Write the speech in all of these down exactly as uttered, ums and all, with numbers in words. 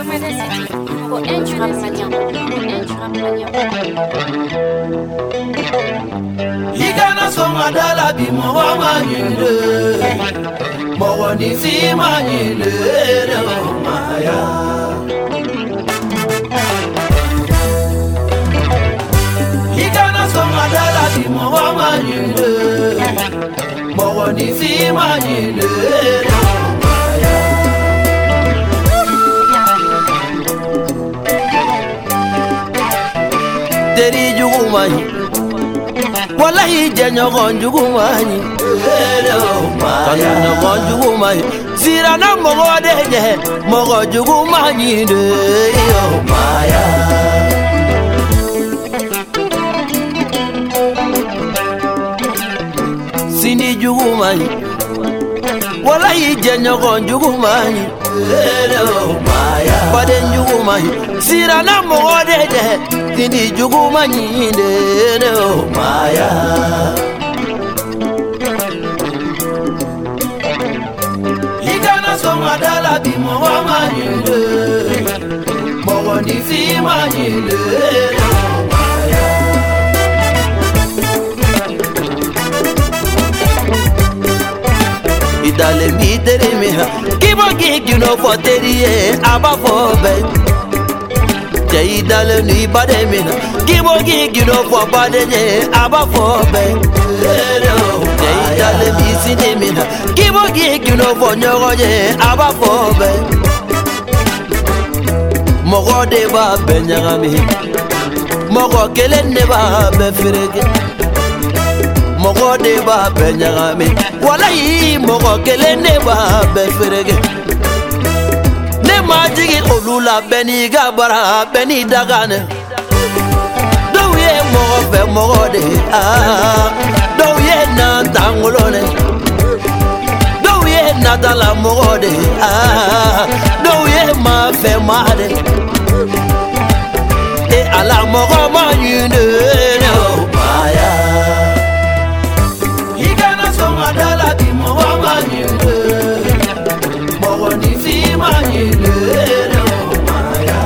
Igana songa dala bi mo wa manyinde mo woni fi manyinde re maya Igana songa dala bi mo wa manyinde mo woni fi manyinde re maya Deri jugu mani Wallahi jenyo gonjugu mani Kanu na gonjugu mani Zira na mogo deje Mogo jugu mani de Yo maya Sindi jugu mani Wallahi jenyo gonjugu mani Baden jugu mani Zira na mogo deje Sindi jugu mani de Yo maya Igana songa dala bi mo wa mani de Mo woni fi mani de Yo maya Idale mi tere mi ha Kibo gigi no for teriye aba for be Jai dale ni bade mi ha Kibo gigi no for bade je aba for be Jai dale mi sinde mi ha Kibo gigi no for nyogo je aba for be Mogo de ba benyaga mi Mogo kele ne ba be firege Mogo de ba benyaga mi Wallahi mogo kele ne ba be firege Ne majigi olula beni gabara beni dagane Douye mogo fe mogo de ah Douye na tangolone Douye na dala mogo de ah Douye ma fe made E ala mogo ma yune no maya Dala bi mo wa manyinde mo woni fi manyinde no maya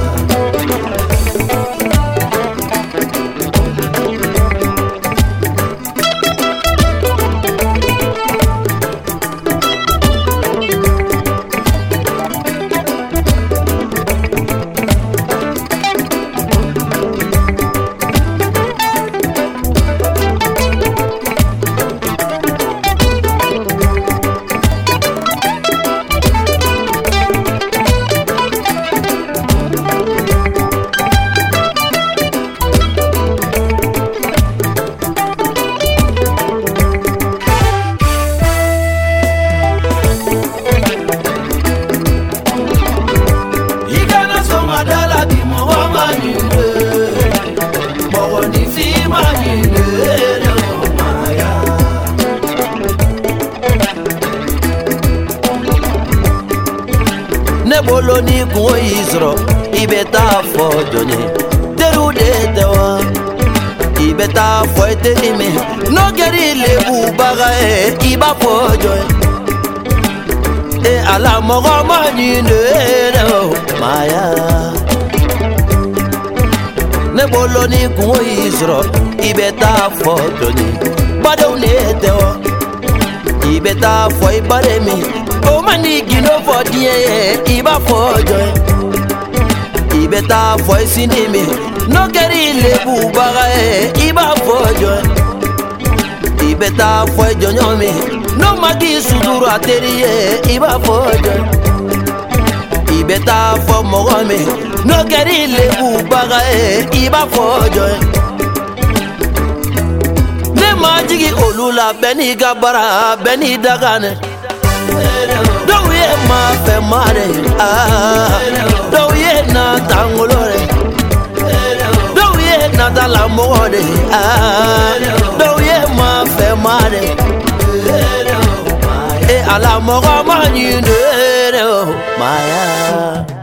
Nebolo ni kuo isro ibeta fo jonye teru de tewa ibeta fo eterime no geri lebu baga e iba fo joy e ala mogo mani ne no maya Nebolo ni kuo isro ibeta fo jonye bado ne tewa ibeta fo ibare mi O mani gino for die iba for joy Ibeta for sinimi no geri lebu baga e iba for joy Ibeta for jonyomi no magi suduru ateriye iba for joy Ibeta for mogome no geri lebu baga e iba for joy Ne majigi olula beni gabara beni dagane Douye ma fe mare ah Douye na tangolore Douye na dala mode ah Douye ma fe mare E ala moga ma nyinde maya